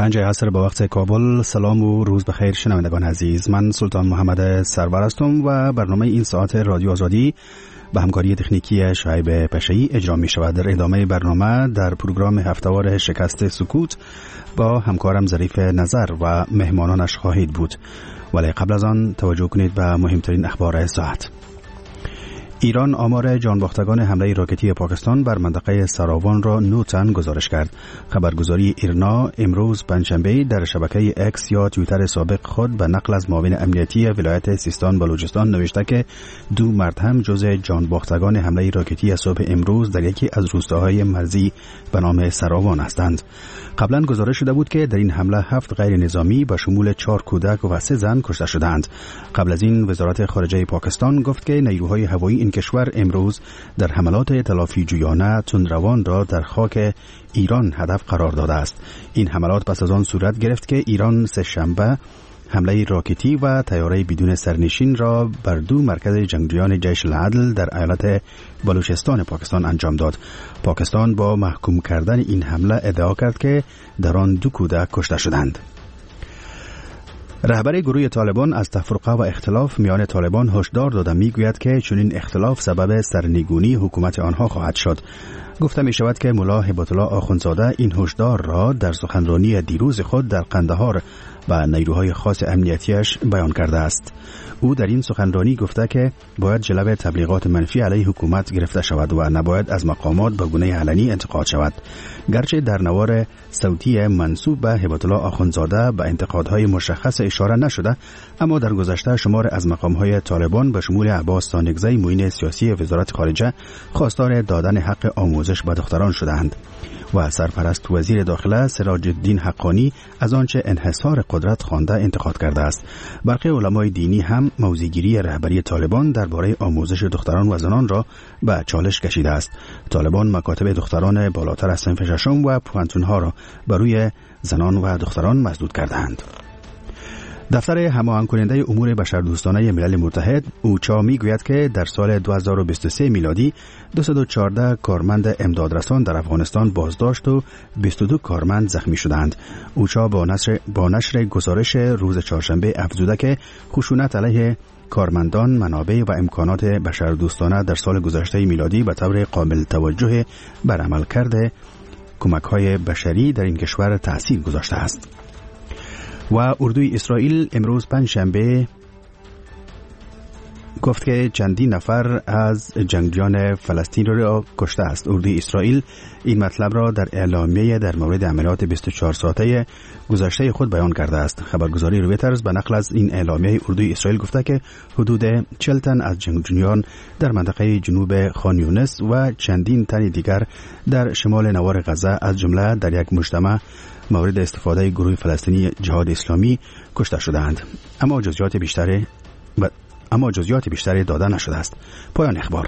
5 عصر به وقت کابل. سلام و روز بخیر شنوندگان عزیز. من سلطان محمد سرور هستم و برنامه این ساعت رادیو آزادی به همکاری تکنیکی شعیب پشه‌ای اجرا می شود. در ادامه برنامه در پروگرام هفته‌وار شکست سکوت با همکارم ظریف نظر و مهمانانش خواهید بود. ولی قبل از آن توجه کنید به مهمترین اخبار ساعت. ایران آمار جانباختگان حمله راکتی پاکستان بر منطقه سراوان را 9 تن گزارش کرد. خبرگزاری ایرنا امروز پنجشنبه در شبکه اکس یا توییتر سابق خود به نقل از معاون امنیتی ولایت سیستان بلوچستان نوشته که 2 مرد هم جزء جانباختگان حمله راکتی صبح امروز در یکی از روستاهای مرزی به نام سراوان هستند. قبلا گزارش شده بود که در این حمله 7 غیر نظامی به شمول 4 کودک و 3 زن کشته شدند. قبل از این وزارت خارجه پاکستان گفت که نیروهای هوایی این کشور امروز در حملات تلافی جویانه تندروان را در خاک ایران هدف قرار داده است. این حملات پس از آن صورت گرفت که ایران سه‌شنبه حمله راکتی و طیاره بدون سرنشین را بر 2 مرکز جنگجویان جیش العدل در ایالت بلوچستان پاکستان انجام داد. پاکستان با محکوم کردن این حمله ادعا کرد که در آن 2 کودک کشته شدند. رهبر گروه طالبان از تفرقه و اختلاف میان طالبان هشدار داده میگوید که چنین اختلاف سبب سرنگونی حکومت آنها خواهد شد. گفته می شود که ملا هبت الله آخوندزاده این هشدار را در سخنرانی دیروز خود در قندهار و نیروهای خاص امنیتیش بیان کرده است. او در این سخنرانی گفته که باید جلوه تبلیغات منفی علیه حکومت گرفته شود و نباید از مقامات به گونه علنی انتقاد شود. گرچه در نوار صوتی منسوب به هبت الله آخوندزاده به انتقادهای مشخص اشاره نشده، اما در گذشته شمار از مقامهای طالبان به شمول عباس سانگزی معین سیاسی وزارت خارجه خواستار دادن حق آموزش به دختران شدند و سرپرست وزیر داخله سراج الدین حقانی از آنچه انحصار قدرت خوانده انتقاد کرده است. برخی علمای دینی هم موضع‌گیری رهبری طالبان درباره آموزش دختران و زنان را به چالش کشیده است. طالبان مکاتب دختران بالاتر از صنف ششم و پوانتونها را بر روی زنان و دختران مسدود کردند. دفتر هماهنگ کننده امور بشردوستانه ملل متحد اوچا میگوید که در سال 2023 میلادی 214 کارمند امدادرسان در افغانستان بازداشت و 22 کارمند زخمی شدند. اوچا با نشر گزارش روز چهارشنبه افزوده که خشونت علیه کارمندان، منابع و امکانات بشردوستانه در سال گذشته میلادی به طور قابل توجه بر عملکرد کمک‌های بشری در این کشور تأثیر گذاشته است. و اردوی اسرائیل امروز پنجشنبه گفت که چندین نفر از جنگجویان فلسطین را کشته است. اردوی اسرائیل این مطلب را در اعلامیه در مورد عملیات 24 ساعته گذشته خود بیان کرده است. خبرگزاری رویترز به نقل از این اعلامیه اردوی اسرائیل گفته که حدود 40 تن از جنگجویان در منطقه جنوب خان یونس و چندین تن دیگر در شمال نوار غزه از جمله در یک مجتمع مورد استفاده گروه فلسطینی جهاد اسلامی کشته شدند. اما جزئیات بیشتری داده نشده است. پایان اخبار.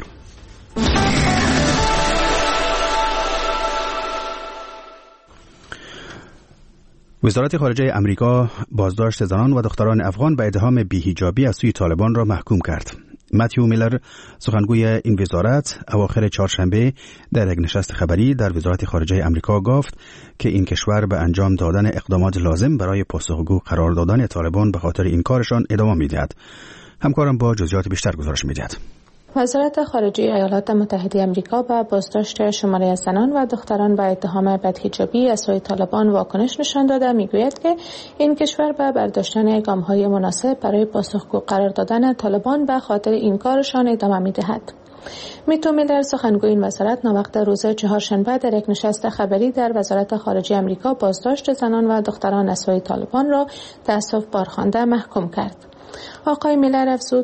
وزارت خارجه امریکا بازداشت زنان و دختران افغان به اتهام بی‌حجابی از سوی طالبان را محکوم کرد. متیو میلر سخنگوی این وزارت اواخر چهارشنبه در یک نشست خبری در وزارت خارجه امریکا گفت که این کشور به انجام دادن اقدامات لازم برای پاسخگو قرار دادن طالبان به خاطر این کارشان ادامه می‌دهد. همکارم با جزئیات بیشتر گزارش می‌دهد. وزارت خارجه ایالات متحده آمریکا به بازداشت شماری از زنان و دختران به اتهام بدحجابی از سوی طالبان واکنش نشان داده میگوید که این کشور به برداشتن گام‌های مناسب برای پاسخگو قرار دادن طالبان به خاطر این کارشان ادامه می‌دهد. میتو میلر سخنگوی این وزارت ناوقت روز چهارشنبه در یک نشست خبری در وزارت خارجه آمریکا بازداشت زنان و دختران از سوی طالبان را تأسف بارخوانده محکوم کرد. آقای میلر افزود: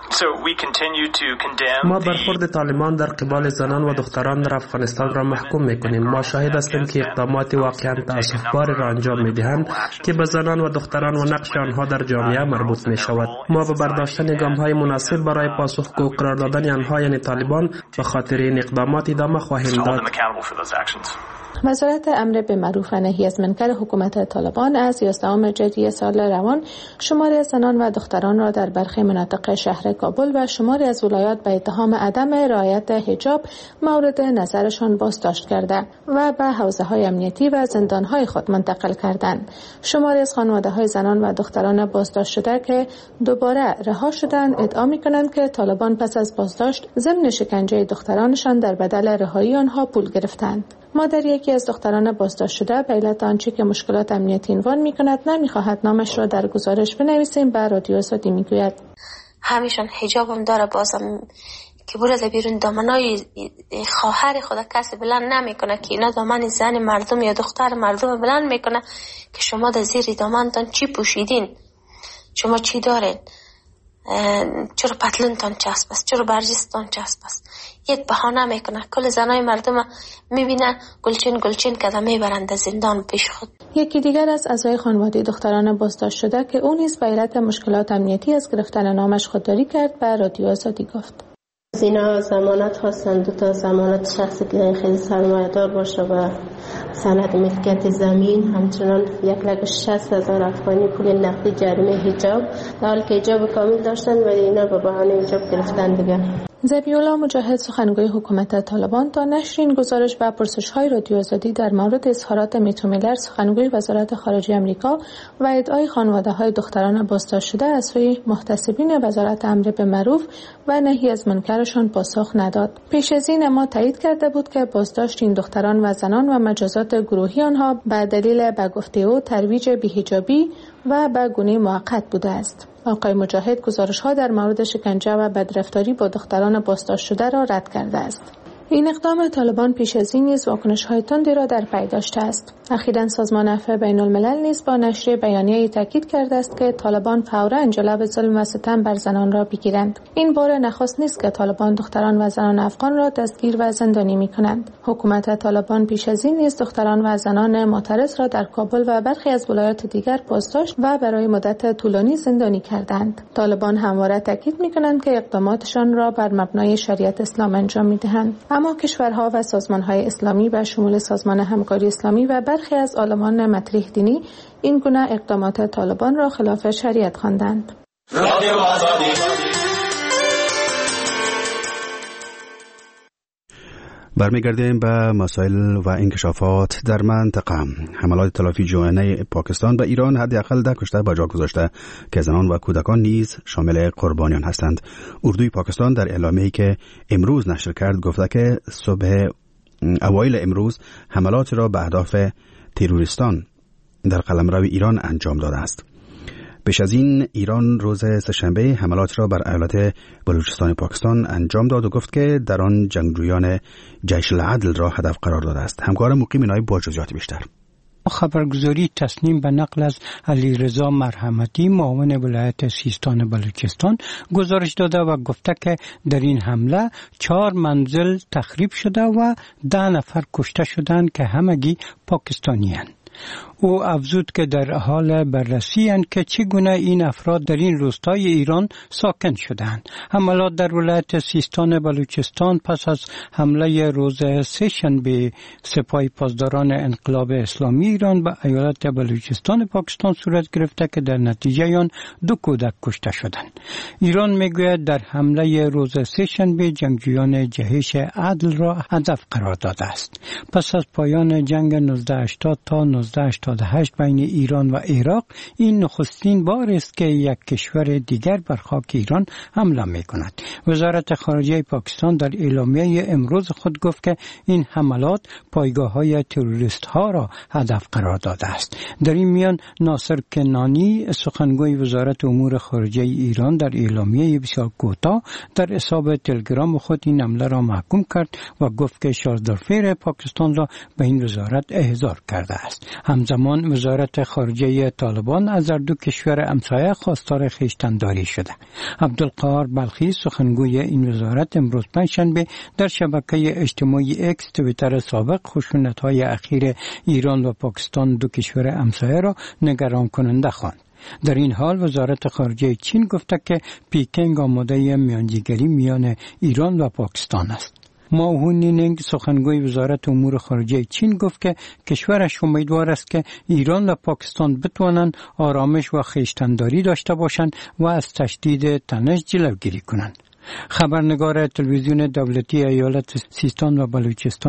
ما برخورد طالبان در قبال زنان و دختران در افغانستان را محکوم می‌کنیم. ما شاهد هستیم که اقدامات واقعاً تأسف‌بار را انجام می‌دهند که به زنان و دختران و نقش آنها در جامعه مربوط می‌شود. ما به برداشتن گام‌های مناسب برای پاسخگو قرار دادن آنها یعنی طالبان به خاطر این اقدامات ادامه خواهیم داد. وزارت امر به معروف و نهی از منکر حکومت طالبان از 11 ژوئیه سال روان شماری از زنان و دختران را در برخی مناطق شهر کابل و شماری از ولایات به اتهام عدم رعایت حجاب مورد نظرشان بازداشت کرده و به حوزه‌های امنیتی و زندان‌های خود منتقل کردند. شماری از خانواده‌های زنان و دختران بازداشت شده که دوباره رها شدند ادعا می‌کنند که طالبان پس از بازداشت ضمن شکنجه دخترانشان در بدل رهایی آنها پول گرفتند. مادر یکی از دختران بازداشت شده به علت آنچه که مشکلات امنیتی عنوان می‌کند نمی‌خواهد نامش را در گزارش بنویسیم به رادیو آزادی می‌گوید همیشون حجابم داره، بازم که برده بیرون دامنای خواهر خود کسی بلند نمیکنه که اینا دامن زن مردم یا دختر مردم بلند میکنه که شما در زیر دامنتان چی پوشیدین، شما چی دارین، چرا پتلونتان چسب است، چرا برجستان چسب است. یک بهانه میکنه، کل زنای مردم میبینه گلچین کده میبرند زندان پیش خود. یکی دیگر از اعضای خانواده دختران بازداشت شده که او نیز به علت مشکلات امنیتی از گرفتن نامش خودداری کرد به رادیو آزادی گفت اینا ضمانت خواستن، 2 ضمانت شخصی که خیلی سرمایه‌دار باشه و سند ملکیت زمین، همچنان 1,60,000 افغانی پول نقدی جریمه حجاب، در حالی که حجاب کامل داشتن ولی اینا به بهانه حجاب گرفتن دیگه. ذبیح‌الله مجاهد سخنگوی حکومت طالبان تا نشر این گزارش و پرسش‌های رادیو آزادی در مورد اظهارات میتو میلر سخنگوی وزارت خارجه آمریکا و ادعای خانواده‌های دختران بازداشت شده از سوی محتسبین وزارت امر به معروف و نهی از منکرشان پاسخ نداد. پیش از این اما تایید کرده بود که بازداشت این دختران و زنان و مجازات گروهی آنها به دلیل به گفته او ترویج بی‌حجابی و به گونه موقت بوده است. آقای مجاهد گزارش‌ها در مورد شکنجه و بدرفتاری با دختران بازداشت شده را رد کرده است. این اقدام طالبان پیش از این نیز واکنش‌های تندی را در پی داشته است. اخیراً سازمان عفو بین‌الملل نیز با نشر بیانیه‌ای تاکید کرده است که طالبان فوراً جلو ظلم و ستم بر زنان را بگیرند. این بار نخست نیست که طالبان دختران و زنان افغان را دستگیر و زندانی می‌کنند. حکومت طالبان پیش از این نیز دختران و زنان معترض را در کابل و برخی از ولایات دیگر بازداشت و برای مدت طولانی زندانی کردند. طالبان همواره تاکید می‌کنند که اقداماتشان را بر مبنای شریعت اسلام انجام می‌دهند. اما کشورها و سازمان‌های اسلامی به شمول سازمان همکاری اسلامی و برخی از عالمان مطرح دینی این گونه اقدامات طالبان را خلاف شریعت خواندند. برمیگردیم به مسائل و انکشافات در منطقه. حملات تلافی جوانه پاکستان به ایران حداقل 10 کشته به جا گذاشته که زنان و کودکان نیز شامل قربانیان هستند. اردوی پاکستان در اعلامیه‌ای که امروز نشر کرد گفته که صبح اوایل امروز حملات را به اهداف تروریستان در قلمرو ایران انجام داده است. پیش از این ایران روز سه‌شنبه حملات را بر ایالت بلوچستان پاکستان انجام داد و گفت که در آن جنگجویان جیش العدل را هدف قرار داده است. همکار مقیم نایب با جزئیات بیشتر. خبرگزاری تصنیم به نقل از علیرضا مرحمتی معاون ولایت سیستان بلوچستان گزارش داده و گفته که در این حمله 4 منزل تخریب شده و 10 نفر کشته شدند که همگی پاکستانی‌اند. او افزود که در حال بررسی اند که چگونه این افراد در این روستای ایران ساکن شدند. حملات در ولایت سیستان بلوچستان پس از حمله روز سه‌شنبه سپاه پاسداران انقلاب اسلامی ایران به ایالت بلوچستان پاکستان صورت گرفته که در نتیجه آن 2 کودک کشته شدند. ایران میگوید در حمله روز سه‌شنبه جنگجویان جهش عدل را هدف قرار داده است. پس از پایان جنگ 1980 تا 1988 بین ایران و عراق این نخستین بار است که یک کشور دیگر بر خاک ایران حمله می‌کند. وزارت خارجه پاکستان در اعلامیه امروز خود گفت که این حملات پایگاه‌های تروریست‌ها را هدف قرار داده است. در این میان ناصر کنانی سخنگوی وزارت امور خارجه ایران در اعلامیه بسیار کوتاه در حساب تلگرام خود این حمله را محکوم کرد و گفت که شارژدارفیر پاکستان را به این وزارت احضار کرده است. همزمان وزارت خارجه طالبان از هر 2 کشور همسایه خواستار خویشتن‌داری شده. عبدالقاهر بلخی سخنگوی این وزارت امروز پنجشنبه در شبکه اجتماعی اکس توییتر سابق خشونت‌های اخیر ایران و پاکستان 2 کشور همسایه را نگران کننده خواند. در این حال وزارت خارجه چین گفته که پیکنگ آماده میانجیگری میان ایران و پاکستان است. ماو هونینگ سخنگوی وزارت امور خارجه چین گفت که کشورش امیدوار است که ایران و پاکستان بتوانند آرامش و خویشتنداری داشته باشند و از تشدید تنش جلوگیری کنند. خبرنگار تلویزیون دولتی ایالت سیستان و بلوچستان